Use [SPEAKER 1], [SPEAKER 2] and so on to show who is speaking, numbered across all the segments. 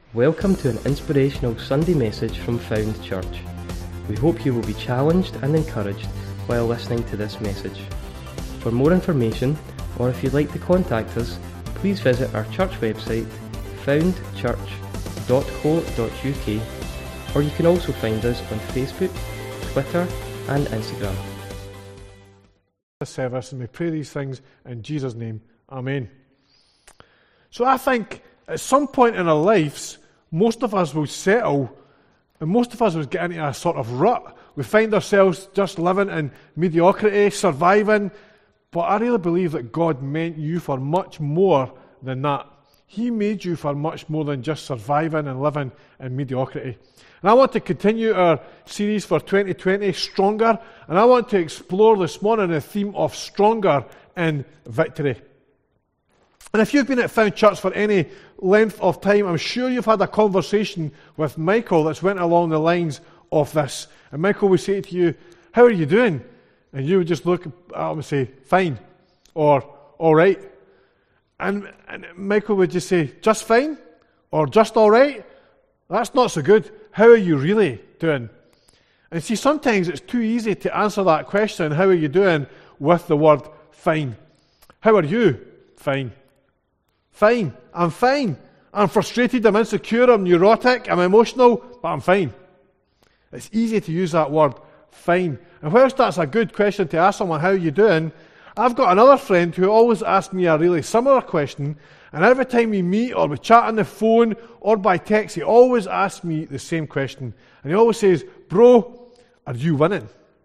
[SPEAKER 1] Welcome to an inspirational Sunday message from Found Church. We hope you will be challenged and encouraged while listening to this message. For more information, or if you'd like to contact us, please visit our church website, foundchurch.co.uk, or you can also find us on Facebook, Twitter and Instagram.
[SPEAKER 2] Service, and we pray these things in Jesus' name. Amen. So I think at some point in our lives, most of us will settle, and most of us will get into a sort of rut. We find ourselves just living in mediocrity, surviving, but I really believe that God meant you for much more than that. He made you for much more than just surviving and living in mediocrity. And I want to continue our series for 2020, Stronger, and I want to explore this morning the theme of Stronger in Victory. And if you've been at Found Church for any length of time, I'm sure you've had a conversation with Michael that's went along the lines of this. And Michael would say to you, "How are you doing?" And you would just look at him and say, "Fine," or "All right." And Michael would just say, "Just fine?" or "Just all right?" That's not so good. How are you really doing? And see, sometimes it's too easy to answer that question, "How are you doing?" with the word fine. How are you? Fine. Fine. I'm fine. I'm frustrated, I'm insecure, I'm neurotic, I'm emotional, but I'm fine. It's easy to use that word, fine. And whilst that's a good question to ask someone, "How are you doing?" I've got another friend who always asks me a really similar question, and every time we meet or we chat on the phone or by text, he always asks me the same question. And he always says, "Bro, are you winning?"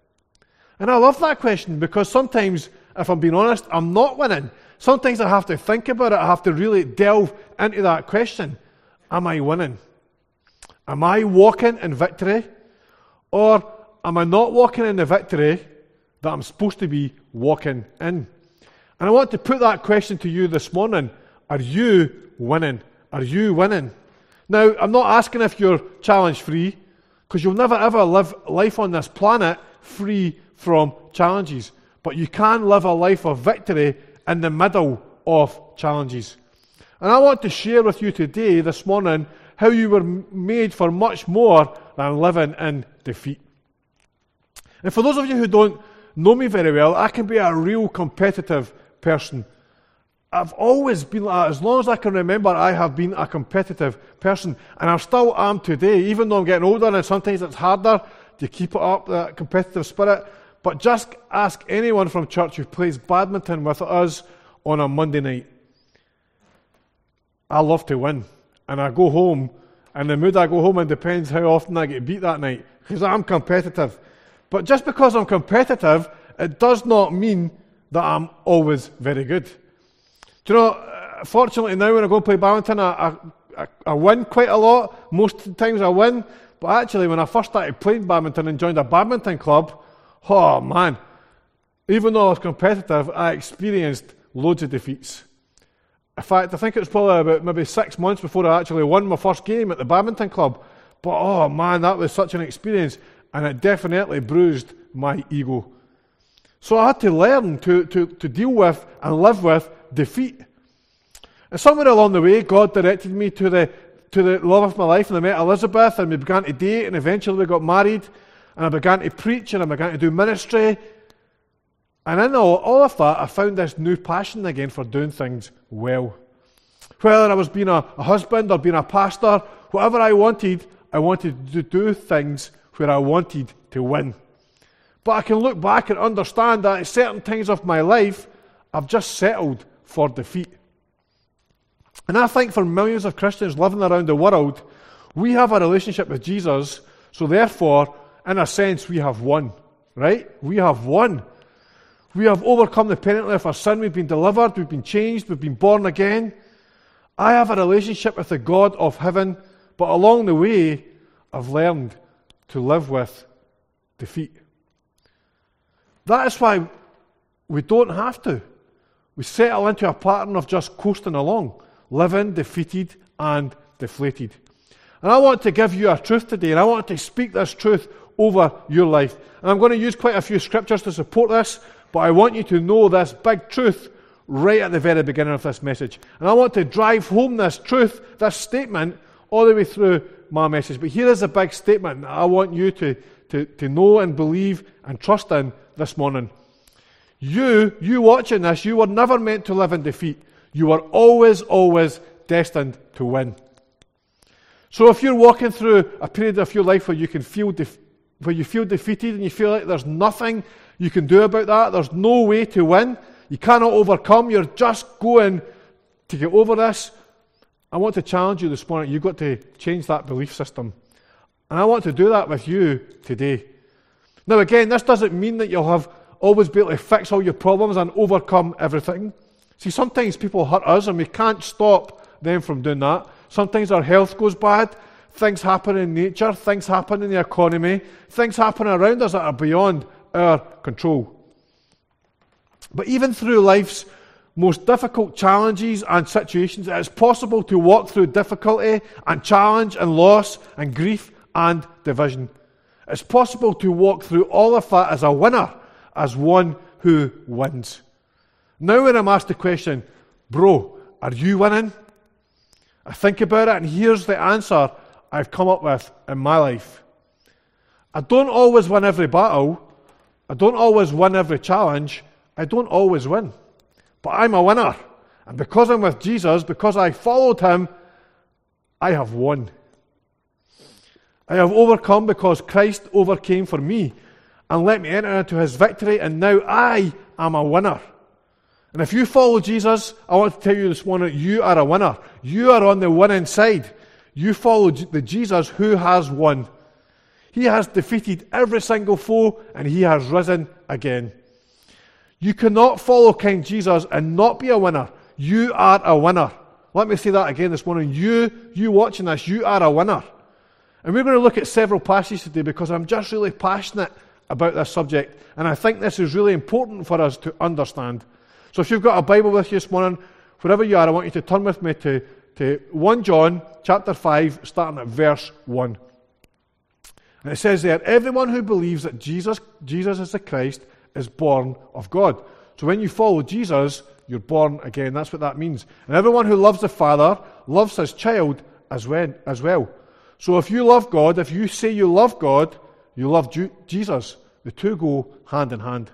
[SPEAKER 2] And I love that question because sometimes, if I'm being honest, I'm not winning. Sometimes I have to think about it. I have to really delve into that question. Am I winning? Am I walking in victory? Or am I not walking in the victory that I'm supposed to be walking in? And I want to put that question to you this morning. Are you winning? Are you winning? Now, I'm not asking if you're challenge-free, because you'll never ever live life on this planet free from challenges. But you can live a life of victory in the middle of challenges. And I want to share with you today, this morning, how you were made for much more than living in defeat. And for those of you who don't know me very well, I can be a real competitive person. I've always been like that. As long as I can remember, I have been a competitive person. And I still am today, even though I'm getting older and sometimes it's harder to keep it up, that competitive spirit. But just ask anyone from church who plays badminton with us on a Monday night. I love to win. And I go home, and the mood I go home in depends how often I get beat that night, because I'm competitive. But just because I'm competitive, it does not mean that I'm always very good. Do you know, fortunately now when I go play badminton, I win quite a lot. Most of the times I win. But actually, when I first started playing badminton and joined a badminton club, oh man, even though I was competitive, I experienced loads of defeats. In fact, I think it was probably about maybe 6 months before I actually won my first game at the badminton club. But oh man, that was such an experience, and it definitely bruised my ego. So I had to learn to deal with and live with defeat. And somewhere along the way, God directed me to the love of my life, and I met Elizabeth, and we began to date, and eventually we got married. And I began to preach, and I began to do ministry. And in all of that, I found this new passion again for doing things well. Whether I was being a husband or being a pastor, whatever I wanted to do things where I wanted to win. But I can look back and understand that at certain times of my life, I've just settled for defeat. And I think for millions of Christians living around the world, we have a relationship with Jesus, so therefore, in a sense, we have won, right? We have won. We have overcome the penalty of our sin. We've been delivered. We've been changed. We've been born again. I have a relationship with the God of heaven, but along the way, I've learned to live with defeat. That is why we don't have to. We settle into a pattern of just coasting along, living defeated and deflated. And I want to give you a truth today, and I want to speak this truth over your life. And I'm going to use quite a few scriptures to support this, but I want you to know this big truth right at the very beginning of this message. And I want to drive home this truth, this statement, all the way through my message. But here is a big statement that I want you to know and believe and trust in this morning. You watching this, you were never meant to live in defeat. You were always destined to win. So if you're walking through a period of your life where you feel defeated and you feel like there's nothing you can do about that, there's no way to win, you cannot overcome, you're just going to get over this, I want to challenge you this morning. You've got to change that belief system. And I want to do that with you today. Now again, this doesn't mean that you'll always be able to fix all your problems and overcome everything. See, sometimes people hurt us and we can't stop them from doing that. Sometimes our health goes bad, things happen in nature, things happen in the economy, things happen around us that are beyond our control. But even through life's most difficult challenges and situations, it is possible to walk through difficulty and challenge and loss and grief and division. It's possible to walk through all of that as a winner, as one who wins. Now when I'm asked the question, bro, are you winning? I think about it and here's the answer I've come up with in my life. I don't always win every battle. I don't always win every challenge. I don't always win. But I'm a winner. And because I'm with Jesus, because I followed him, I have won. I have overcome because Christ overcame for me and let me enter into his victory, and now I am a winner. And if you follow Jesus, I want to tell you this morning, you are a winner. You are on the winning side. You follow the Jesus who has won. He has defeated every single foe, and he has risen again. You cannot follow King Jesus and not be a winner. You are a winner. Let me say that again this morning. You watching this, you are a winner. And we're going to look at several passages today because I'm just really passionate about this subject. And I think this is really important for us to understand. So if you've got a Bible with you this morning, wherever you are, I want you to turn with me to 1 John chapter 5, starting at verse 1. And it says there, everyone who believes that Jesus is the Christ is born of God. So when you follow Jesus, you're born again. That's what that means. And everyone who loves the Father loves his child as well. So if you love God, if you say you love God, you love Jesus. The two go hand in hand.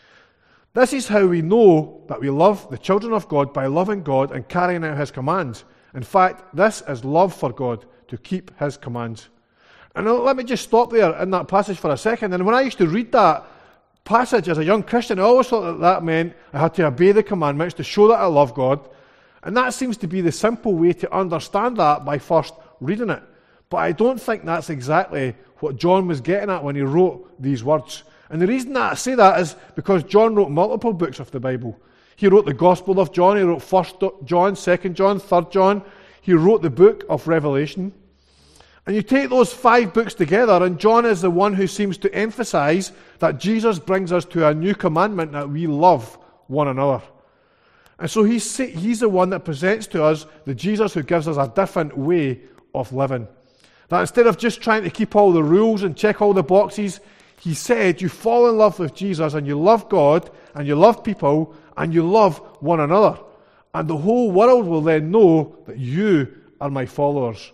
[SPEAKER 2] This is how we know that we love the children of God, by loving God and carrying out his commands. In fact, this is love for God, to keep his commands. And let me just stop there in that passage for a second. And when I used to read that passage as a young Christian, I always thought that meant I had to obey the commandments to show that I love God. And that seems to be the simple way to understand that, by first reading it. But I don't think that's exactly what John was getting at when he wrote these words. And the reason that I say that is because John wrote multiple books of the Bible. He wrote the Gospel of John, he wrote 1 John, 2 John, 3 John. He wrote the book of Revelation. And you take those 5 books together, and John is the one who seems to emphasize that Jesus brings us to a new commandment, that we love one another. And so he's the one that presents to us the Jesus who gives us a different way of living. That instead of just trying to keep all the rules and check all the boxes, he said you fall in love with Jesus and you love God and you love people and you love one another. And the whole world will then know that you are my followers.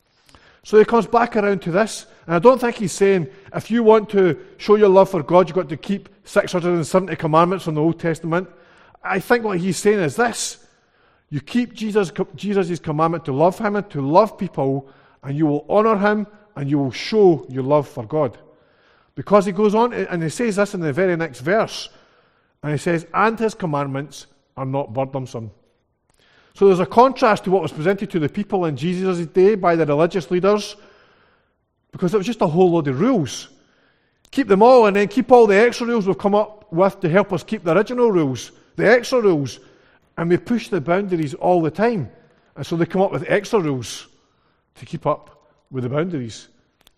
[SPEAKER 2] So he comes back around to this, and I don't think he's saying, if you want to show your love for God, you've got to keep 670 commandments from the Old Testament. I think what he's saying is this: you keep Jesus' commandment to love him and to love people, and you will honor him, and you will show your love for God. Because he goes on, and he says this in the very next verse, and he says, and his commandments are not burdensome. So there's a contrast to what was presented to the people in Jesus' day by the religious leaders, because it was just a whole load of rules. Keep them all, and then keep all the extra rules we've come up with to help us keep the original rules, the extra rules, and we push the boundaries all the time. And so they come up with extra rules to keep up with the boundaries.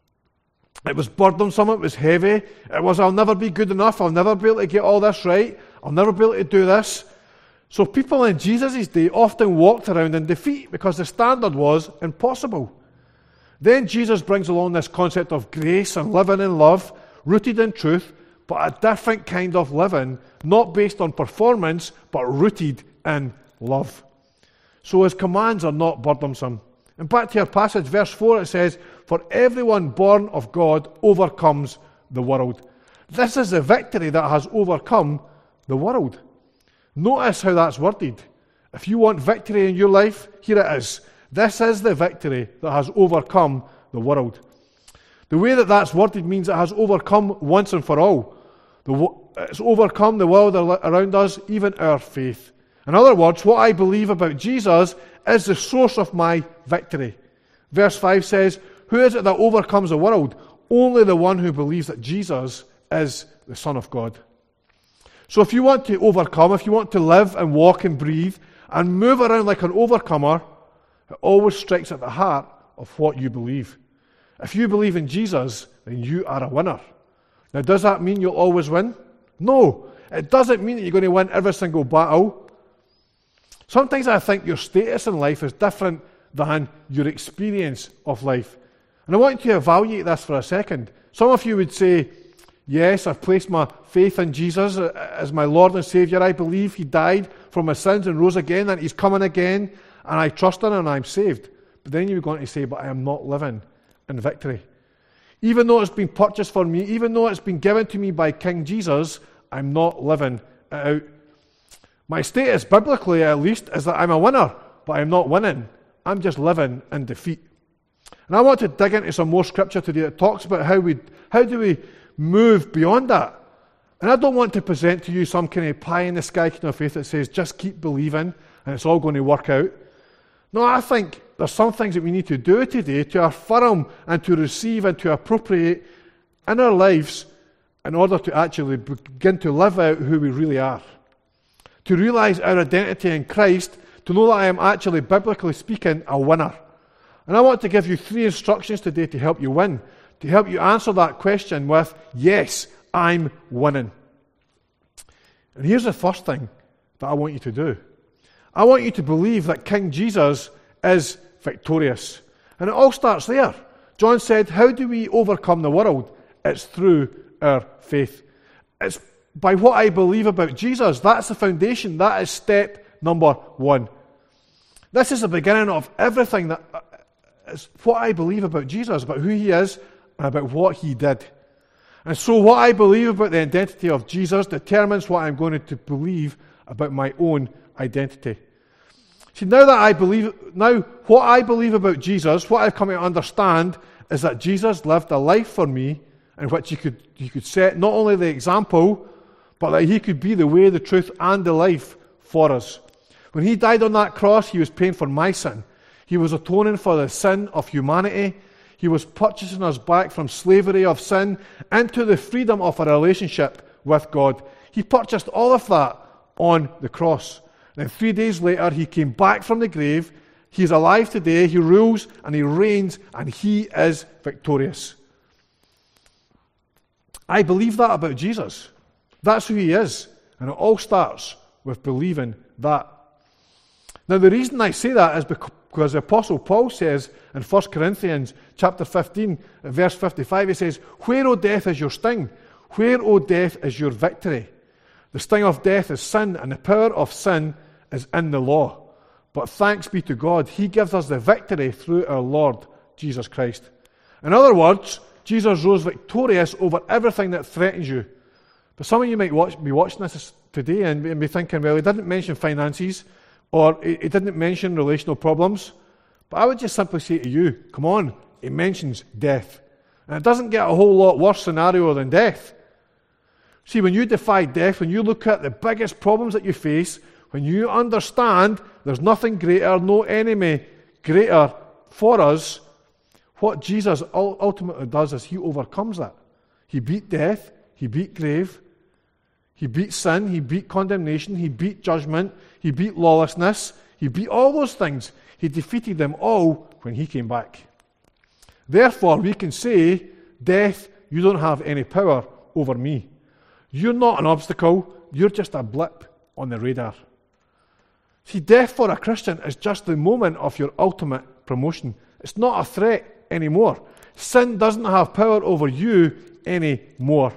[SPEAKER 2] It was burdensome, it was heavy, it was, I'll never be good enough, I'll never be able to get all this right, I'll never be able to do this. So people in Jesus' day often walked around in defeat because the standard was impossible. Then Jesus brings along this concept of grace and living in love, rooted in truth, but a different kind of living, not based on performance, but rooted in love. So his commands are not burdensome. And back to our passage, verse 4, it says, "For everyone born of God overcomes the world." This is the victory that has overcome the world. Notice how that's worded. If you want victory in your life, here it is. This is the victory that has overcome the world. The way that that's worded means it has overcome once and for all. It's overcome the world around us, even our faith. In other words, what I believe about Jesus is the source of my victory. Verse 5 says, "Who is it that overcomes the world? Only the one who believes that Jesus is the Son of God." So if you want to overcome, if you want to live and walk and breathe and move around like an overcomer, it always strikes at the heart of what you believe. If you believe in Jesus, then you are a winner. Now, does that mean you'll always win? No. It doesn't mean that you're going to win every single battle. Sometimes I think your status in life is different than your experience of life. And I want you to evaluate this for a second. Some of you would say, yes, I've placed my faith in Jesus as my Lord and Saviour. I believe He died for my sins and rose again, and He's coming again, and I trust in Him and I'm saved. But then you're going to say, but I am not living in victory. Even though it's been purchased for me, even though it's been given to me by King Jesus, I'm not living it out. My status, biblically at least, is that I'm a winner, but I'm not winning. I'm just living in defeat. And I want to dig into some more scripture today that talks about how do we move beyond that. And I don't want to present to you some kind of pie-in-the-sky kind of faith that says, just keep believing and it's all going to work out. No, I think there's some things that we need to do today to affirm and to receive and to appropriate in our lives in order to actually begin to live out who we really are. To realize our identity in Christ, to know that I am actually, biblically speaking, a winner. And I want to give you 3 instructions today to help you win, to help you answer that question with, yes, I'm winning. And here's the first thing that I want you to do. I want you to believe that King Jesus is victorious. And it all starts there. John said, how do we overcome the world? It's through our faith. It's by what I believe about Jesus. That's the foundation. That is step number 1. This is the beginning of everything. That is what I believe about Jesus, about who He is, and about what He did. And so what I believe about the identity of Jesus determines what I'm going to believe about my own identity. See, now what I believe about Jesus, what I've come to understand is that Jesus lived a life for me in which He could set not only the example, but that He could be the way, the truth, and the life for us. When He died on that cross, He was paying for my sin. He was atoning for the sin of humanity. He was purchasing us back from slavery of sin into the freedom of a relationship with God. He purchased all of that on the cross. And then 3 days later, He came back from the grave. He's alive today. He rules and He reigns, and He is victorious. I believe that about Jesus. That's who He is. And it all starts with believing that. Now, the reason I say that is because the Apostle Paul says in 1 Corinthians chapter 15, verse 55, he says, "Where, O death, is your sting? Where, O death, is your victory? The sting of death is sin, and the power of sin is in the law. But thanks be to God, He gives us the victory through our Lord Jesus Christ." In other words, Jesus rose victorious over everything that threatens you. But some of you might be watching this today and be thinking, well, He didn't mention finances, or He didn't mention relational problems. But I would just simply say to you, come on, He mentions death. And it doesn't get a whole lot worse scenario than death. See, when you defy death, when you look at the biggest problems that you face, when you understand there's nothing greater, no enemy greater for us, what Jesus ultimately does is He overcomes that. He beat death, He beat grave, He beat sin, He beat condemnation, He beat judgment, He beat lawlessness, He beat all those things. He defeated them all when He came back. Therefore, we can say, death, you don't have any power over me. You're not an obstacle, you're just a blip on the radar. See, death for a Christian is just the moment of your ultimate promotion. It's not a threat anymore. Sin doesn't have power over you anymore.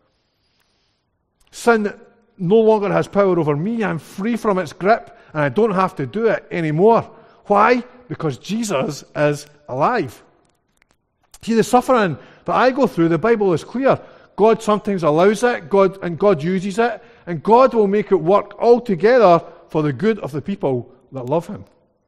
[SPEAKER 2] Sin no longer has power over me. I'm free from its grip, and I don't have to do it anymore. Why? Because Jesus is alive. See, the suffering that I go through, the Bible is clear. God sometimes allows it, God uses it, and God will make it work all together for the good of the people that love him.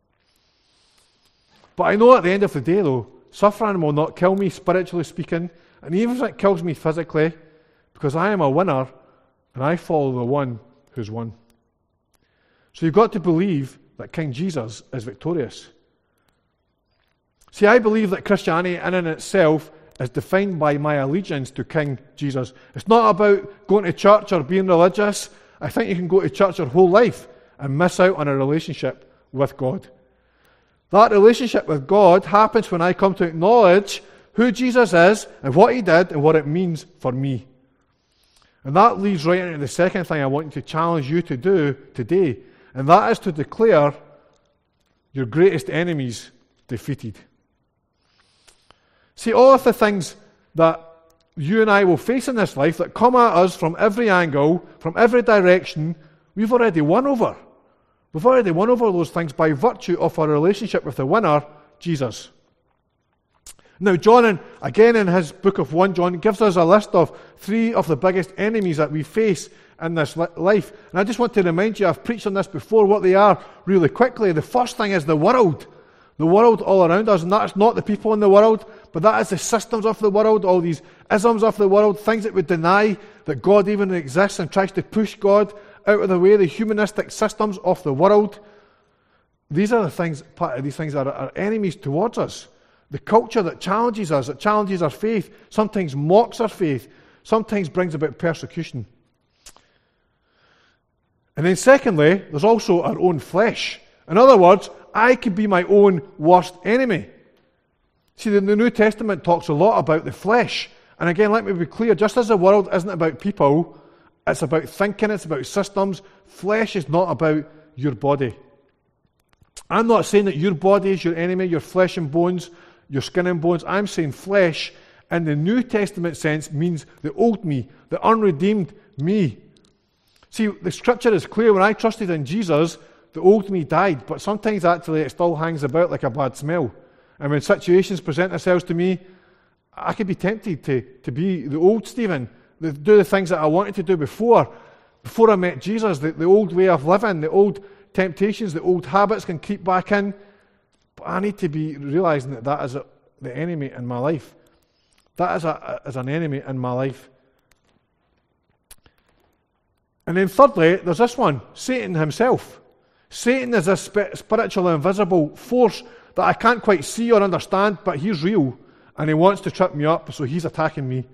[SPEAKER 2] But I know at the end of the day, though, suffering will not kill me, spiritually speaking, and even if it kills me physically, because I am a winner, and I follow the one who's won. So you've got to believe that King Jesus is victorious. See, I believe that Christianity in and itself is defined by my allegiance to King Jesus. It's not about going to church or being religious. I think you can go to church your whole life and miss out on a relationship with God. That relationship with God happens when I come to acknowledge who Jesus is and what he did and what it means for me. And that leads right into the second thing I want to challenge you to do today, and that is to declare your greatest enemies defeated. See, all of the things that you and I will face in this life that come at us from every angle, from every direction, we've already won over. We've already won over those things by virtue of our relationship with the winner, Jesus. Now, John, again in his book of 1 John, gives us a list of 3 of the biggest enemies that we face in this life. And I just want to remind you, I've preached on this before, what they are really quickly. The first thing is the world. The world all around us, and that's not the people in the world, but that is the systems of the world, all these isms of the world, things that would deny that God even exists and tries to push God out of the way, the humanistic systems of the world. These are the things, part of these things are enemies towards us. The culture that challenges us, that challenges our faith, sometimes mocks our faith, sometimes brings about persecution. And then secondly, there's also our own flesh. In other words, I could be my own worst enemy. See, the New Testament talks a lot about the flesh. And again, let me be clear, just as the world isn't about people, it's about thinking, it's about systems. Flesh is not about your body. I'm not saying that your body is your enemy, your flesh and bones, your skin and bones. I'm saying flesh in the New Testament sense means the old me, the unredeemed me. See, the scripture is clear. When I trusted in Jesus, the old me died, but sometimes actually it still hangs about like a bad smell. And when situations present themselves to me, I could be tempted to be the old Stephen, to do the things that I wanted to do before I met Jesus, the old way of living, the old temptations, the old habits can creep back in. But I need to be realizing that is the enemy in my life. That is an enemy in my life. And then thirdly, there's this one, Satan himself. Satan is a spiritual invisible force that I can't quite see or understand, but he's real, and he wants to trip me up, so he's attacking me.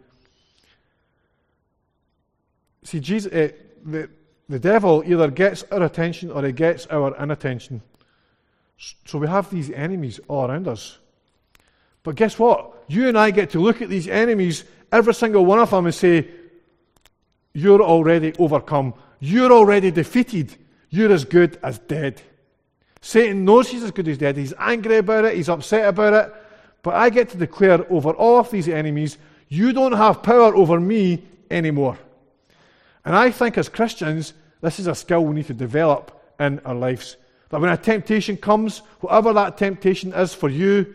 [SPEAKER 2] See, Jesus, the devil either gets our attention or he gets our inattention. So we have these enemies all around us. But guess what? You and I get to look at these enemies, every single one of them, and say, you're already overcome. You're already defeated. You're as good as dead. Satan knows he's as good as dead. He's angry about it. He's upset about it. But I get to declare over all of these enemies, you don't have power over me anymore. And I think as Christians, this is a skill we need to develop in our lives. That when a temptation comes, whatever that temptation is for you,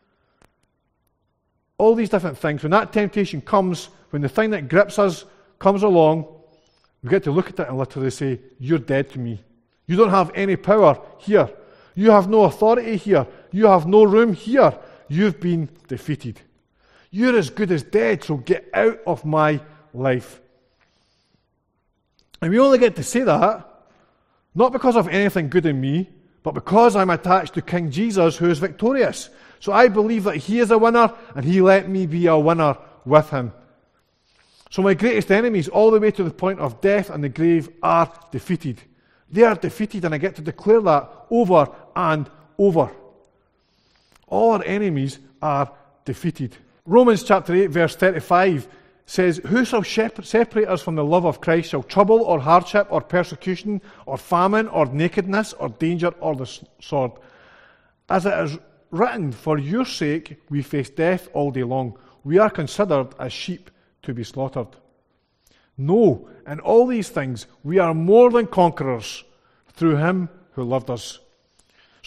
[SPEAKER 2] all these different things, when that temptation comes, when the thing that grips us comes along, we get to look at it and literally say, you're dead to me. You don't have any power here. You have no authority here. You have no room here. You've been defeated. You're as good as dead, so get out of my life. And we only get to say that, not because of anything good in me, but because I'm attached to King Jesus, who is victorious. So I believe that he is a winner, and he let me be a winner with him. So my greatest enemies, all the way to the point of death and the grave, are defeated. They are defeated, and I get to declare that over and over. All our enemies are defeated. Romans chapter 8, verse 35 says, who shall separate us from the love of Christ? Shall trouble or hardship or persecution or famine or nakedness or danger or the sword? As it is written, for your sake we face death all day long. We are considered as sheep to be slaughtered. No, in all these things we are more than conquerors through him who loved us.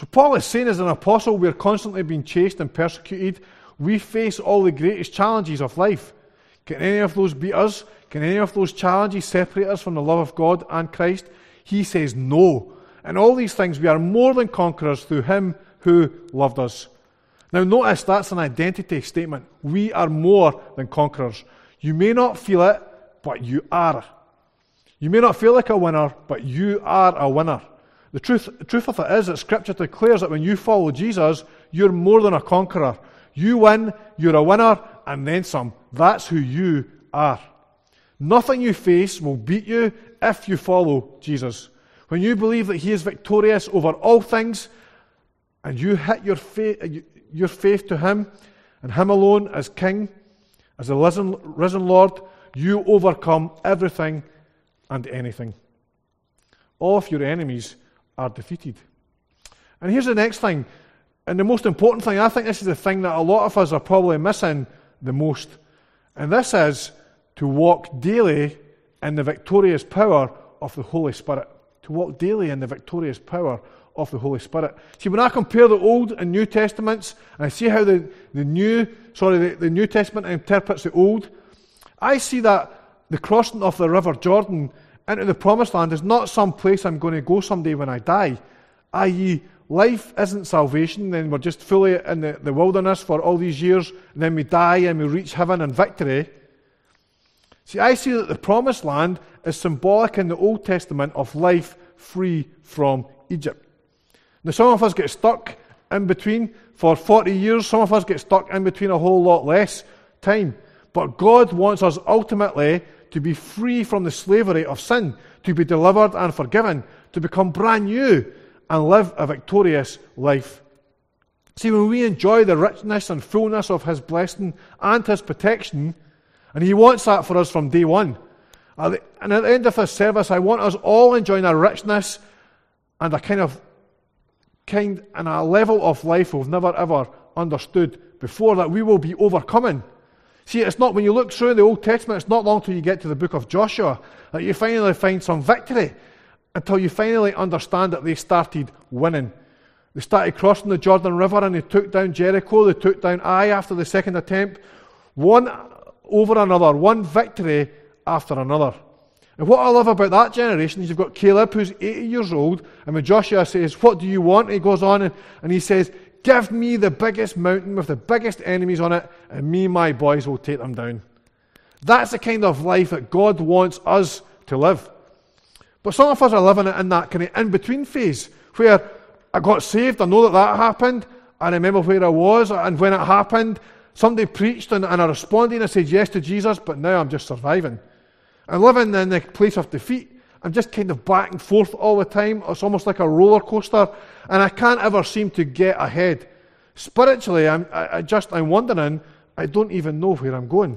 [SPEAKER 2] So Paul is saying, as an apostle, we're constantly being chased and persecuted. We face all the greatest challenges of life. Can any of those beat us? Can any of those challenges separate us from the love of God and Christ? He says no. In all these things, we are more than conquerors through him who loved us. Now notice that's an identity statement. We are more than conquerors. You may not feel it, but you are. You may not feel like a winner, but you are a winner. The truth of it is that Scripture declares that when you follow Jesus, you're more than a conqueror. You win, you're a winner, and then some. That's who you are. Nothing you face will beat you if you follow Jesus. When you believe that he is victorious over all things, and you hit your faith to him, and him alone as King, as the risen Lord, you overcome everything and anything. All of your enemies are defeated. And here's the next thing, and the most important thing. I think this is the thing that a lot of us are probably missing the most. And this is to walk daily in the victorious power of the Holy Spirit. To walk daily in the victorious power of the Holy Spirit. See, when I compare the Old and New Testaments, and I see how the New Testament interprets the Old, I see that the crossing of the River Jordan into the Promised Land is not some place I'm going to go someday when I die. I.e., life isn't salvation, then we're just fully in the wilderness for all these years, and then we die and we reach heaven and victory. See, I see that the Promised Land is symbolic in the Old Testament of life free from Egypt. Now, some of us get stuck in between for 40 years. Some of us get stuck in between a whole lot less time. But God wants us ultimately to be free from the slavery of sin, to be delivered and forgiven, to become brand new and live a victorious life. See, when we enjoy the richness and fullness of his blessing and his protection, and he wants that for us from day one. And at the end of this service, I want us all enjoying a richness and a kind and a level of life we've never ever understood before, that we will be overcoming. See, it's not, when you look through the Old Testament, it's not long till you get to the book of Joshua that you finally find some victory, until you finally understand that they started winning. They started crossing the Jordan River and they took down Jericho, they took down Ai after the second attempt, one over another, one victory after another. And what I love about that generation is you've got Caleb, who's 80 years old, and when Joshua says, "What do you want?" he goes on and he says, "Give me the biggest mountain with the biggest enemies on it, and me and my boys will take them down." That's the kind of life that God wants us to live. But some of us are living in that kind of in-between phase, where I got saved, I know that happened, I remember where I was, and when it happened, somebody preached and I responded and I said yes to Jesus, but now I'm just surviving. I'm living in the place of defeat. I'm just kind of back and forth all the time. It's almost like a roller coaster, and I can't ever seem to get ahead. Spiritually, I'm wondering, I don't even know where I'm going.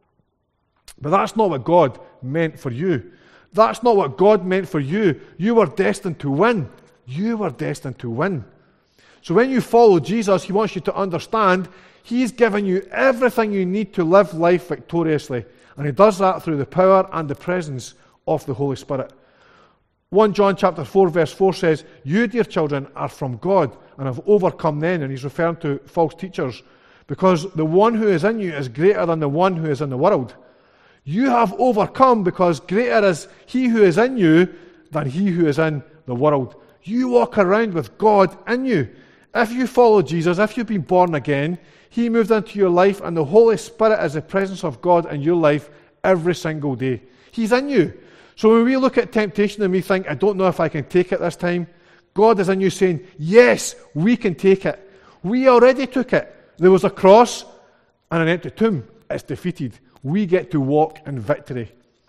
[SPEAKER 2] But that's not what God meant for you. That's not what God meant for you. You were destined to win. You were destined to win. So when you follow Jesus, he wants you to understand he's given you everything you need to live life victoriously. And he does that through the power and the presence of the Holy Spirit. 1 John chapter 4 verse 4 says, "You, dear children, are from God and have overcome them." And he's referring to false teachers. Because the one who is in you is greater than the one who is in the world. You have overcome because greater is he who is in you than he who is in the world. You walk around with God in you. If you follow Jesus, if you've been born again, he moved into your life, and the Holy Spirit is the presence of God in your life every single day. He's in you. So when we look at temptation and we think, "I don't know if I can take it this time," God is in you saying, "Yes, we can take it. We already took it. There was a cross and an empty tomb. It's defeated. We get to walk in victory."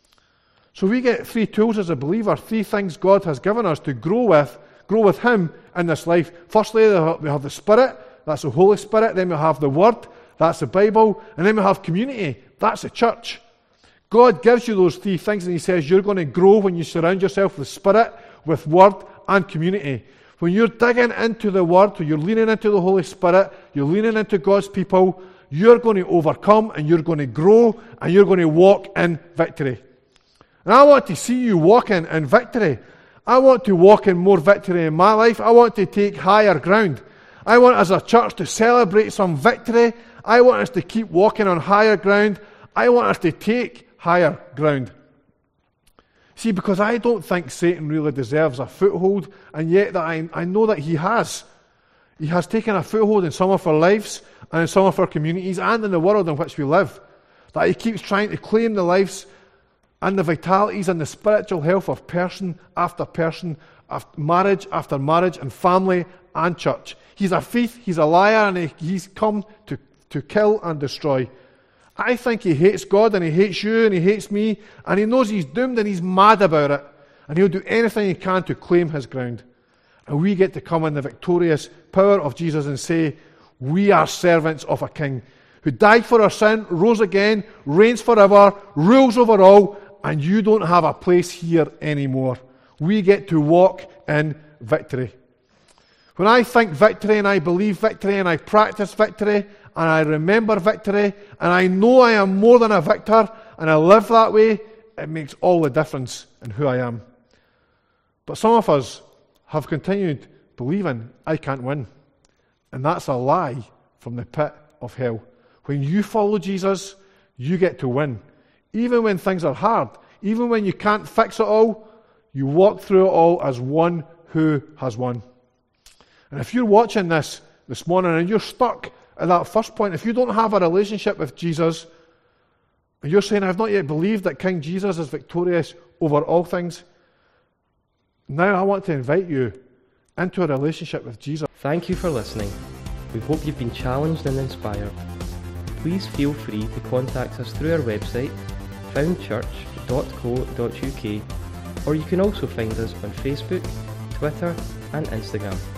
[SPEAKER 2] So we get 3 tools as a believer, 3 things God has given us to grow with him in this life. Firstly, we have the Spirit, that's the Holy Spirit. Then we have the Word, that's the Bible. And then we have community, that's the church. God gives you those 3 things, and he says you're going to grow when you surround yourself with Spirit, with Word, and community. When you're digging into the Word, when you're leaning into the Holy Spirit, you're leaning into God's people, you're going to overcome, and you're going to grow, and you're going to walk in victory. And I want to see you walking in victory. I want to walk in more victory in my life. I want to take higher ground. I want as a church to celebrate some victory. I want us to keep walking on higher ground. I want us to take higher ground. See, because I don't think Satan really deserves a foothold, and yet that I know that he has. He has taken a foothold in some of our lives and in some of our communities and in the world in which we live. That he keeps trying to claim the lives and the vitalities and the spiritual health of person after person, marriage after marriage, and family and church. He's a thief, he's a liar, and he's come to kill and destroy. I think he hates God, and he hates you, and he hates me, and he knows he's doomed, and he's mad about it. And he'll do anything he can to claim his ground. And we get to come in the victorious power of Jesus and say, we are servants of a king who died for our sin, rose again, reigns forever, rules over all, and you don't have a place here anymore. We get to walk in victory. When I think victory, and I believe victory, and I practice victory, and I remember victory, and I know I am more than a victor, and I live that way, it makes all the difference in who I am. But some of us have continued believing I can't win. And that's a lie from the pit of hell. When you follow Jesus, you get to win. Even when things are hard, even when you can't fix it all, you walk through it all as one who has won. And if you're watching this morning and you're stuck at that first point, if you don't have a relationship with Jesus, and you're saying, I've not yet believed that King Jesus is victorious over all things, now I want to invite you into a relationship with Jesus.
[SPEAKER 1] Thank you for listening. We hope you've been challenged and inspired. Please feel free to contact us through our website, foundchurch.co.uk, or you can also find us on Facebook, Twitter and Instagram.